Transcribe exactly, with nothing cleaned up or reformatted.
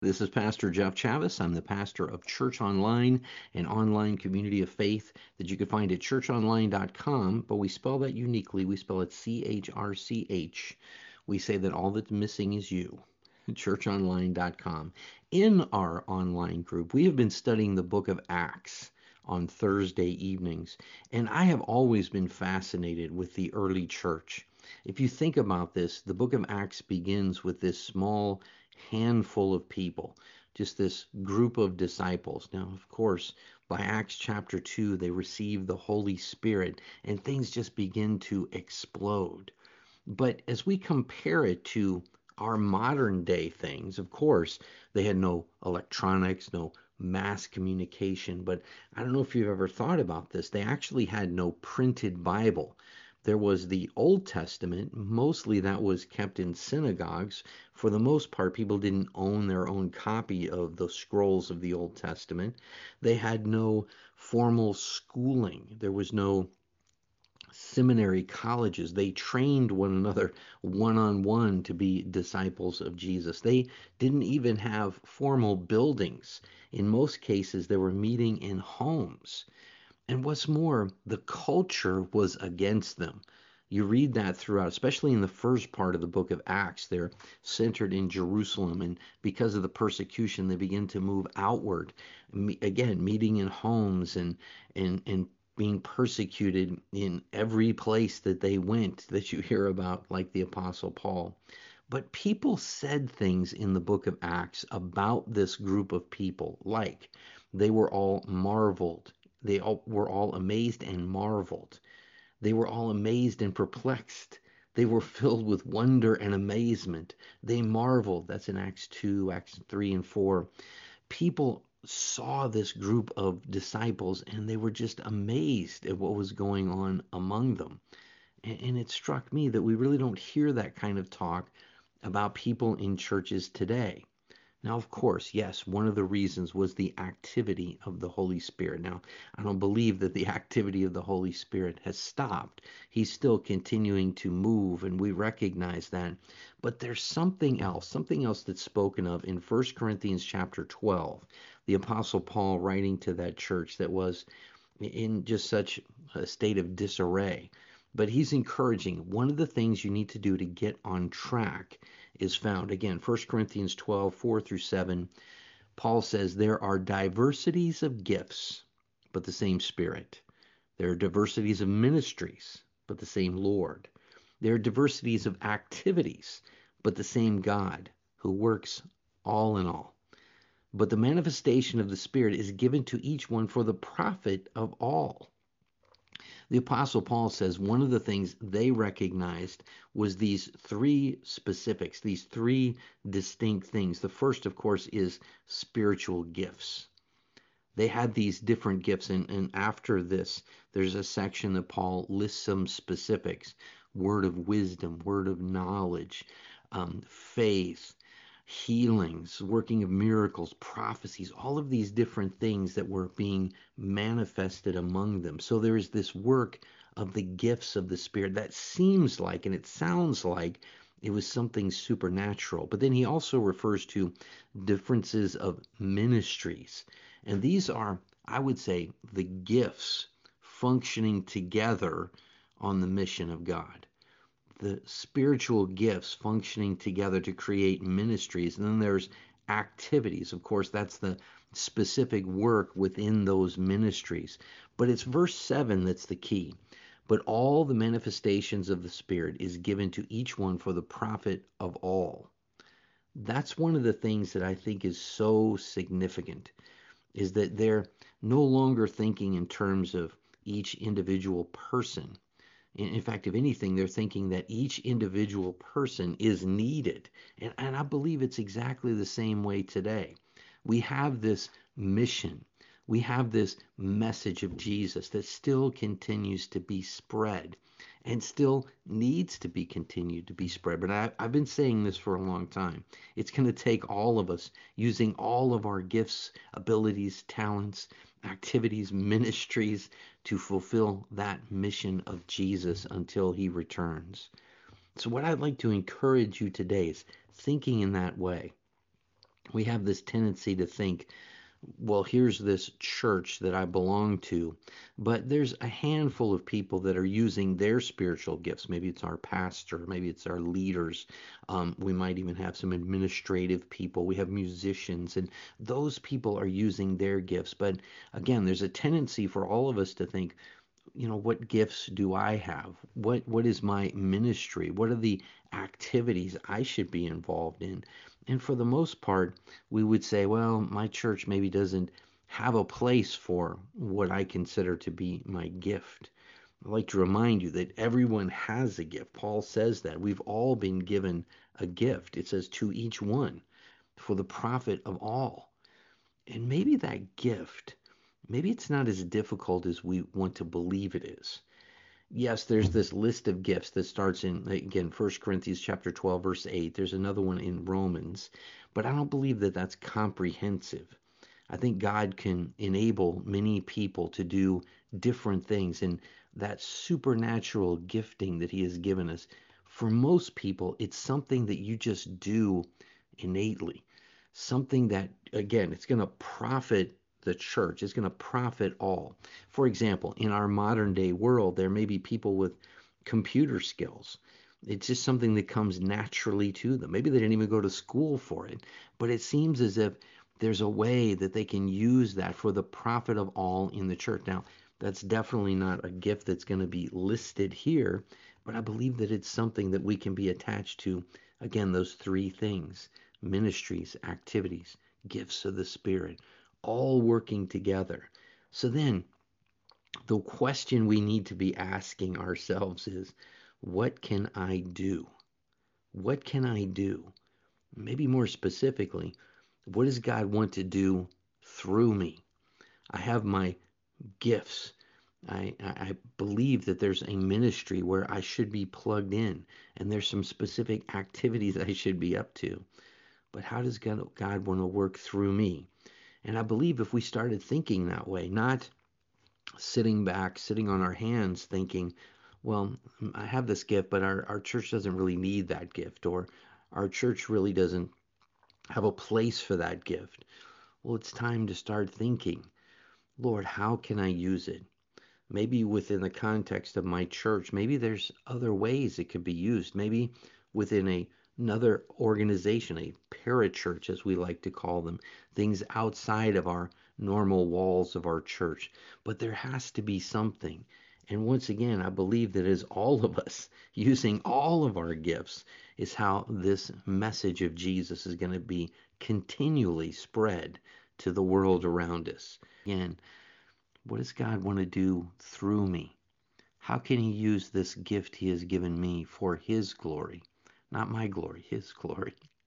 This is Pastor Jeff Chavis. I'm the pastor of Church Online, an online community of faith that you can find at church online dot com, but we spell that uniquely. We spell it C H R C H. We say that all that's missing is you. church online dot com. In our online group, we have been studying the book of Acts on Thursday evenings, and I have always been fascinated with the early church. If you think about this, the book of Acts begins with this small handful of people, just this group of disciples. Now, of course, by Acts chapter two, they receive the Holy Spirit and things just begin to explode. But as we compare it to our modern day things, of course, they had no electronics, no mass communication. But I don't know if you've ever thought about this. They actually had no printed Bible. There was the Old Testament. Mostly that was kept in synagogues. For the most part, people didn't own their own copy of the scrolls of the Old Testament. They had no formal schooling. There was no seminary colleges. They trained one another one on one to be disciples of Jesus. They didn't even have formal buildings. In most cases, they were meeting in homes. And what's more, the culture was against them. You read that throughout, especially in the first part of the book of Acts. They're centered in Jerusalem, and because of the persecution, they begin to move outward. Again, meeting in homes and and and being persecuted in every place that they went that you hear about, like the Apostle Paul. But people said things in the book of Acts about this group of people, like they were all marveled. They all were all amazed and marveled. They were all amazed and perplexed. They were filled with wonder and amazement. They marveled. That's in Acts two, Acts three, and four. People saw this group of disciples and they were just amazed at what was going on among them. And, and it struck me that we really don't hear that kind of talk about people in churches today. Now, of course, yes, one of the reasons was the activity of the Holy Spirit. Now, I don't believe that the activity of the Holy Spirit has stopped. He's still continuing to move, and we recognize that. But there's something else, something else that's spoken of in First Corinthians chapter twelve. The Apostle Paul writing to that church that was in just such a state of disarray. But he's encouraging one of the things you need to do to get on track is found. Again, First Corinthians twelve, four through seven. Paul says, there are diversities of gifts, but the same Spirit. There are diversities of ministries, but the same Lord. There are diversities of activities, but the same God who works all in all. But the manifestation of the Spirit is given to each one for the profit of all. The Apostle Paul says one of the things they recognized was these three specifics, these three distinct things. The first, of course, is spiritual gifts. They had these different gifts, and, and after this, there's a section that Paul lists some specifics: word of wisdom, word of knowledge, um, faith, healings, working of miracles, prophecies, all of these different things that were being manifested among them. So there is this work of the gifts of the Spirit that seems like, and it sounds like, it was something supernatural. But then he also refers to differences of ministries. And these are, I would say, the gifts functioning together on the mission of God. The spiritual gifts functioning together to create ministries. And then there's activities. Of course, that's the specific work within those ministries. But it's verse seven that's the key. But all the manifestations of the Spirit is given to each one for the profit of all. That's one of the things that I think is so significant, is that they're no longer thinking in terms of each individual person. In fact, if anything, they're thinking that each individual person is needed. And, and I believe it's exactly the same way today. We have this mission. We have this message of Jesus that still continues to be spread and still needs to be continued to be spread. But I, I've been saying this for a long time. It's going to take all of us using all of our gifts, abilities, talents, activities, ministries to fulfill that mission of Jesus until he returns. So what I'd like to encourage you today is thinking in that way. We have this tendency to think, well, here's this church that I belong to, but there's a handful of people that are using their spiritual gifts. Maybe it's our pastor, maybe it's our leaders. Um, we might even have some administrative people. We have musicians, and those people are using their gifts. But again, there's a tendency for all of us to think, you know, what gifts do I have? What what is my ministry? What are the activities I should be involved in? And for the most part, we would say, well, my church maybe doesn't have a place for what I consider to be my gift. I'd like to remind you that everyone has a gift. Paul says that we've all been given a gift. It says to each one for the profit of all. And maybe that gift, maybe it's not as difficult as we want to believe it is. Yes, there's this list of gifts that starts in, again, First Corinthians chapter twelve, verse eight. There's another one in Romans, but I don't believe that that's comprehensive. I think God can enable many people to do different things, and that supernatural gifting that He has given us, for most people, it's something that you just do innately. Something that, again, it's going to profit the church. It's going to profit all. For example, in our modern day world, there may be people with computer skills. It's just something that comes naturally to them. Maybe they didn't even go to school for it, but it seems as if there's a way that they can use that for the profit of all in the church. Now, that's definitely not a gift that's going to be listed here, but I believe that it's something that we can be attached to. Again, those three things: ministries, activities, gifts of the Spirit, all working together. So then, the question we need to be asking ourselves is, what can I do? What can I do? Maybe more specifically, what does God want to do through me? I have my gifts. I, I believe that there's a ministry where I should be plugged in, and there's some specific activities I should be up to. But how does God, God want to work through me? And I believe if we started thinking that way, not sitting back, sitting on our hands thinking, well, I have this gift, but our, our church doesn't really need that gift, or our church really doesn't have a place for that gift. Well, it's time to start thinking, Lord, how can I use it? Maybe within the context of my church, maybe there's other ways it could be used. Maybe within a, another organization, a parachurch, as we like to call them, things outside of our normal walls of our church. But there has to be something. And once again, I believe that as all of us using all of our gifts is how this message of Jesus is going to be continually spread to the world around us. Again, what does God want to do through me? How can He use this gift He has given me for His glory? Not my glory, His glory.